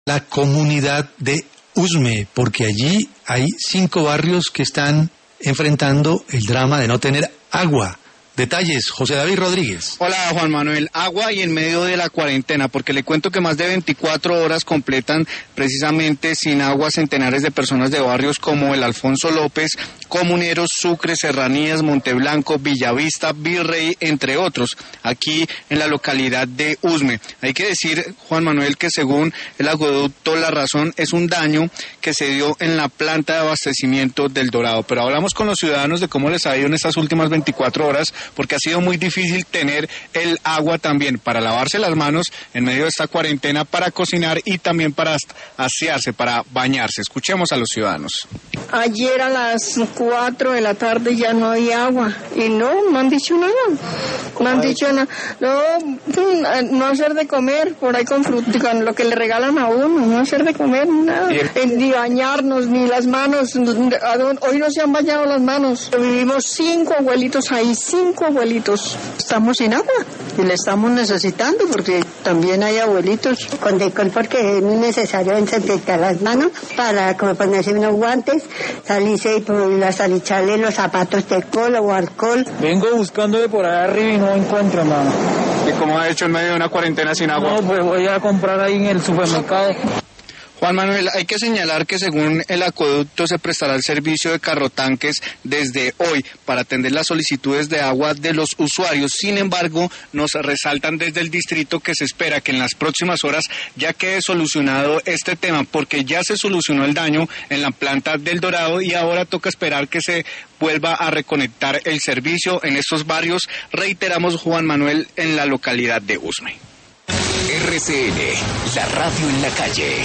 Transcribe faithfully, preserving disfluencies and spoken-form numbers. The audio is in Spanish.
la comunidad de Usme, porque allí hay cinco barrios que están enfrentando el drama de no tener agua. Detalles, José David Rodríguez. Hola, Juan Manuel. Agua y en medio de la cuarentena, porque le cuento que más de veinticuatro horas completan precisamente sin agua centenares de personas de barrios como el Alfonso López, Comuneros, Sucre, Serranías, Monteblanco, Villavista, Virrey, entre otros, aquí en la localidad de Usme. Hay que decir, Juan Manuel, que según el acueducto La Razón es un daño que se dio en la planta de abastecimiento del Dorado. Pero hablamos con los ciudadanos de cómo les ha ido en estas últimas veinticuatro horas, porque ha sido muy difícil tener el agua también para lavarse las manos en medio de esta cuarentena, para cocinar y también para asearse, para bañarse. Escuchemos a los ciudadanos. Ayer a las cuatro de la tarde ya no había agua y no, no han dicho nada, no han dicho nada, no, no hacer de comer por ahí con, fruta, con lo que le regalan a uno, no hacer de comer, nada, ni bañarnos, ni las manos, hoy no se han bañado las manos, vivimos cinco abuelitos ahí, cinco abuelitos, estamos sin agua y le estamos necesitando porque también hay abuelitos. Con decol porque es muy necesario desinfectar las manos para como ponerse unos guantes, salirse y por salicharle los zapatos de col o alcohol. Vengo buscando de por allá arriba y no encuentro nada. ¿Y cómo ha hecho en medio de una cuarentena sin agua? No, pues voy a comprar ahí en el supermercado. Juan Manuel, hay que señalar que según el acueducto se prestará el servicio de carrotanques desde hoy para atender las solicitudes de agua de los usuarios. Sin embargo, nos resaltan desde el distrito que se espera que en las próximas horas ya quede solucionado este tema, porque ya se solucionó el daño en la planta del Dorado y ahora toca esperar que se vuelva a reconectar el servicio en estos barrios. Reiteramos, Juan Manuel, en la localidad de Usme. R C N, la radio en la calle.